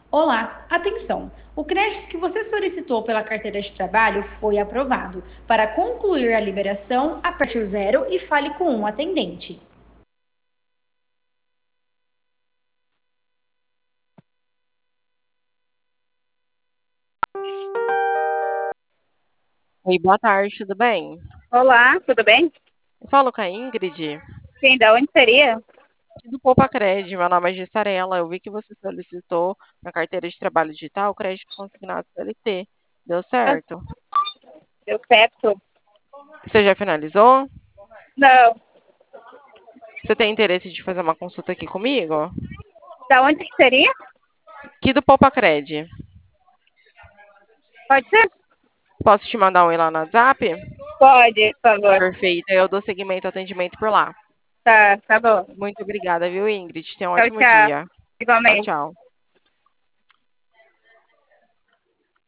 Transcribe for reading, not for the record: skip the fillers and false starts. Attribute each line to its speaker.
Speaker 1: Olá, atenção! O crédito que você solicitou pela carteira de trabalho foi aprovado. Para concluir a liberação, aperte o zero e fale com um atendente.
Speaker 2: Oi, boa tarde, tudo bem?
Speaker 3: Olá, tudo bem?
Speaker 2: Eu falo com a Ingrid,
Speaker 3: Sim, da onde seria?
Speaker 2: aqui do Poupa Cred. Meu nome é Gissarela. Eu vi que você solicitou na carteira de trabalho digital crédito consignado CLT. Deu
Speaker 3: Ah,
Speaker 2: certo?
Speaker 3: deu certo?
Speaker 2: Você já finalizou?
Speaker 3: Não.
Speaker 2: Você tem interesse de fazer uma consulta aqui comigo?
Speaker 3: Da onde que seria?
Speaker 2: Aqui do Poupa Cred.
Speaker 3: Pode ser?
Speaker 2: Posso te mandar um e lá no WhatsApp?
Speaker 3: Pode, por favor.
Speaker 2: Perfeito, eu dou seguimento ao atendimento por lá.
Speaker 3: Tá bom.
Speaker 2: Muito obrigada, viu, Ingrid? Tenha um
Speaker 3: Tchau,
Speaker 2: ótimo
Speaker 3: tchau.
Speaker 2: dia. Tchau,
Speaker 3: Igualmente.
Speaker 2: tchau.